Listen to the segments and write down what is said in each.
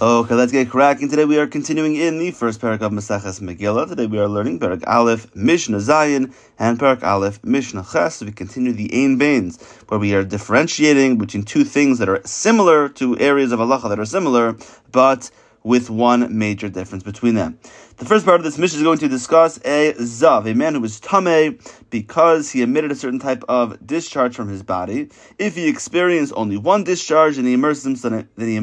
Okay, let's get cracking. Today we are continuing in the first parak of Maseches Megillah. Today we are learning parak Aleph Mishnah Zayin and parak Aleph Mishnah Ches. So we continue the Ein Bains, where we are differentiating between two things that are similar, two areas of halacha that are similar, but with one major difference between them. The first part of this Mishnah is going to discuss a zav, a man who was tameh because he emitted a certain type of discharge from his body. If he experienced only one discharge and he immersed himself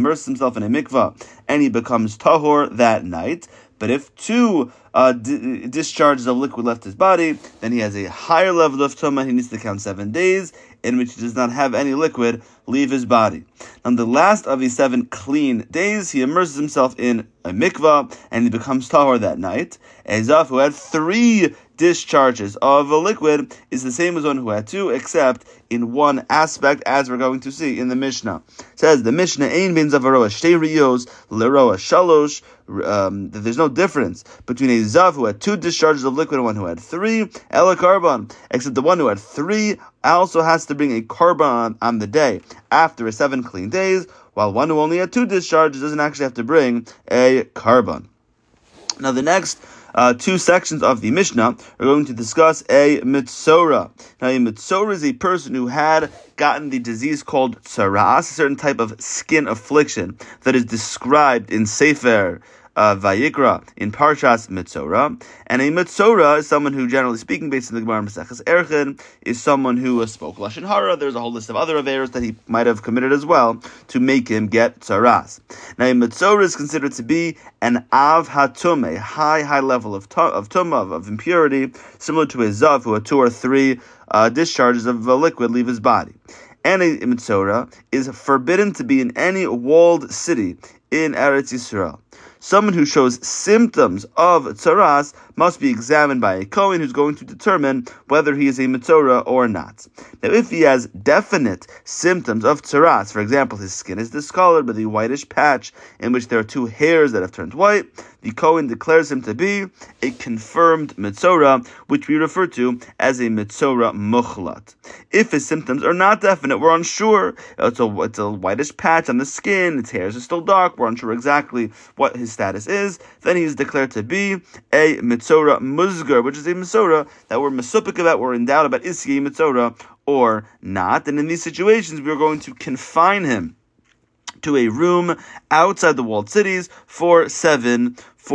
in a mikvah and he becomes tahor that night. But if two discharges of liquid left his body, then he has a higher level of tumah. He needs to count 7 days in which he does not have any liquid leave his body. On the last of the 7 clean days, he immerses himself in a mikvah and he becomes tahor that night. A zav who had 3 discharges of a liquid is the same as one who had 2, except in one aspect, as we're going to see in the Mishnah. It says the Mishnah Ein bin zav haroa shtei riyos leroa shalosh. That there's no difference between a zav who had 2 discharges of liquid and one who had 3, ela karban, except the one who had 3 also has to bring a karban on the day after 7 clean days, while one who only had 2 discharges doesn't actually have to bring a karban. Now the next 2 sections of the Mishnah are going to discuss a mitzora. Now, a mitzora is a person who had gotten the disease called tsaras, a certain type of skin affliction that is described in Sefer Vayikra in Parshas Mitzora. And a mitzora is someone who, generally speaking, based on the Gemara Maseches Erchin, is someone who spoke lashon hara. There's a whole list of other averos that he might have committed as well to make him get tsaras. Now, a mitzora is considered to be an av hatum, a high level of tumah, of impurity, similar to a zav who had 2 or 3 discharges of a liquid leave his body. And a mitzora is forbidden to be in any walled city in Eretz Yisrael. Someone who shows symptoms of tsaras must be examined by a Kohen who's going to determine whether he is a mitzora or not. Now, if he has definite symptoms of tsaras, for example, his skin is discolored with a whitish patch in which there are 2 hairs that have turned white, the Kohen declares him to be a confirmed mitzora, which we refer to as a mitzora muchlat. If his symptoms are not definite, we're unsure, it's a whitish patch on the skin, its hairs are still dark, we're unsure exactly what his status is, then he is declared to be a mitzora muzgar, which is a mitzora that we're mesupik about, we're in doubt about is he a mitzora or not. And in these situations, we are going to confine him to a room outside the walled cities for 7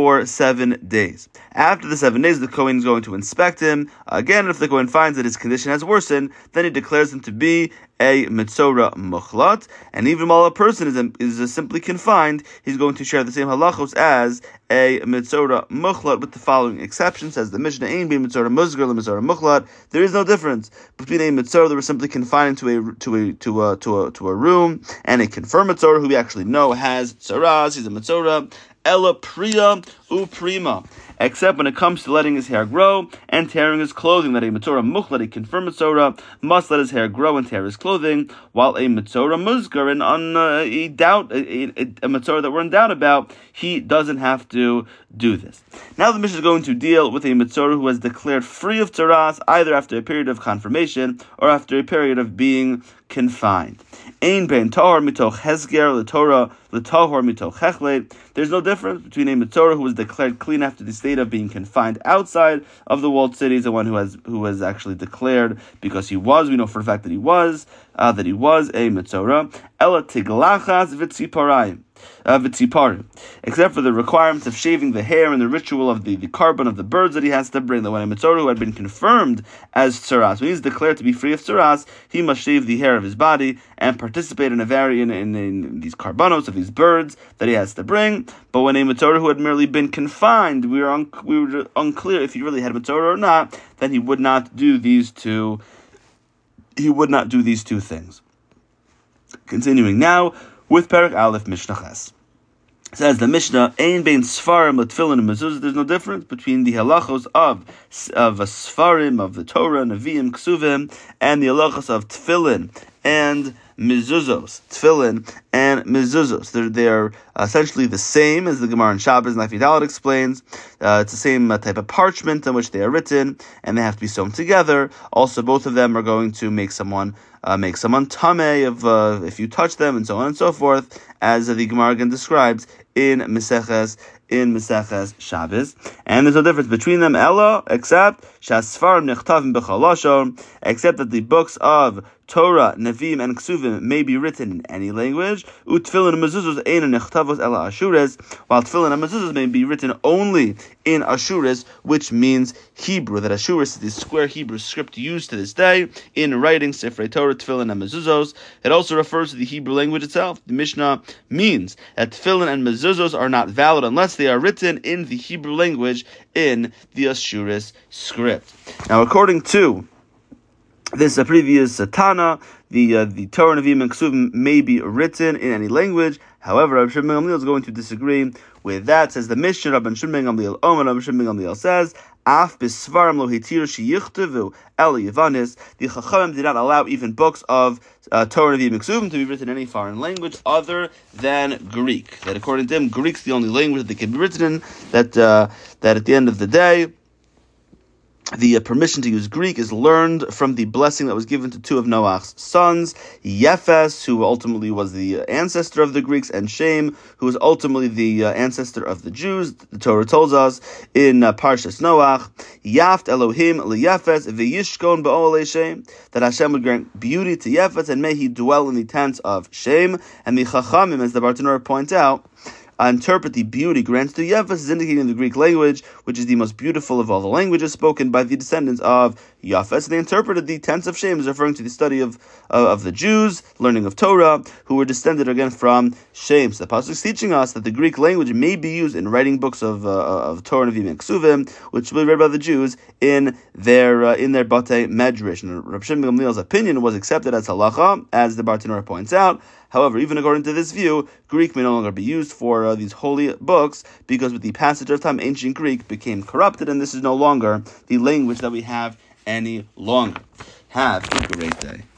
days. After the 7 days, the Kohen is going to inspect him. Again, if the Kohen finds that his condition has worsened, then he declares him to be a mitzora muchlat. And even while a person is simply confined, he's going to share the same halachos as a mitzora muchlat, with the following exception. Says the Mishnah Ein bin mitzora muzgar le mitzora muchlat. There is no difference between a mitzora that we're simply confined to a room and a confirmed mitzora who we actually know has tsaras. He's a mitzora ela priya uprima, except when it comes to letting his hair grow and tearing his clothing, that a mitzora muchlat, a confirmed mitzora, must let his hair grow and tear his clothing, while a mitzora muzgar, a mitzora that we're in doubt about, he doesn't have to do this. Now the Mishnah is going to deal with a mitzora who has declared free of tsaras, either after a period of confirmation or after a period of being confined. Ein ben tahor mitoch hesger l'torah l'tahor mitoch hechlet. There's no difference between a mitzora who was declared clean after the state of being confined outside of the walled cities, and one who was actually declared because we know for a fact that he was a mitzora. Ela tiglachas v'tziparayim. Except for the requirements of shaving the hair and the ritual of the carbon of the birds that he has to bring. That when a mitzora who had been confirmed as tsaras, when he's declared to be free of tsaras, he must shave the hair of his body and participate in in these carbonos of these birds that he has to bring. But when a mitzora who had merely been confined, we were unclear if he really had a mitzora or not, then he would not do these two. He would not do these 2 things. Continuing now with Parak Aleph Mishnah Ches. Says the Mishnah, Ein bein Sfarim l'tfilin and mezuzah. There's no difference between the halachos of Sfarim, of the Torah, Nevi'im, Ksuvim, and the halachos of Tfilin and mezuzos, tefillin, and mezuzos. They're essentially the same as the Gemara in Shabbos and Daf explains. It's the same type of parchment on which they are written, and they have to be sewn together. Also, both of them are going to make someone tameh if you touch them, and so on and so forth, as the Gemara again describes in Maseches Shabbos. And there's no difference between them, except that the books of Torah, Nevi'im, and Ksuvim may be written in any language. While tefillin and mezuzos may be written only in Ashuris, which means Hebrew. That Ashuris is the square Hebrew script used to this day in writing Sifrei Torah, tefillin, and mezuzos. It also refers to the Hebrew language itself. The Mishnah means that tefillin and mezuzos are not valid unless they are written in the Hebrew language in the Ashuris script. Now, according to this previous Tana, the Torah, Nevi'im, and Ksuvim may be written in any language. However, Rabbi Shimon ben Gamliel is going to disagree with that. Says the Mishnah, Rabbi Shimon ben Gamliel Omer, Rabbi Shimon ben Gamliel says, Af bisvarim lo hitiru sheyichtavu el Yavanis. The Chachamim did not allow even books of Torah, Nevi'im, and Ksuvim to be written in any foreign language other than Greek. That according to them, Greek's the only language that they can be written in. That at the end of the day, the permission to use Greek is learned from the blessing that was given to two of Noach's sons, Yefes, who ultimately was the ancestor of the Greeks, and Shem, who was ultimately the ancestor of the Jews. The Torah tells us in Parshas Noach, Yaft Elohim liyefes v'yishkon ba'olei Shem, that Hashem would grant beauty to Yefes, and may he dwell in the tents of Shem. And the Chachamim, as the Bartanura points out, interpret the beauty granted to Yefes as indicating the Greek language, which is the most beautiful of all the languages spoken by the descendants of Yefes. They interpreted the tents of Shem as referring to the study of the Jews, learning of Torah, who were descended again from Shem. So the pasuk is teaching us that the Greek language may be used in writing books of Torah, Nevi'im, and Ksuvim, which will be read by the Jews in their Batei Medrash. And Rabbi Shimon ben Gamliel's opinion was accepted as halacha, as the Bartanura points out. However, even according to this view, Greek may no longer be used for these holy books, because with the passage of time, ancient Greek became corrupted, and this is no longer the language that we have any longer. Have a great day.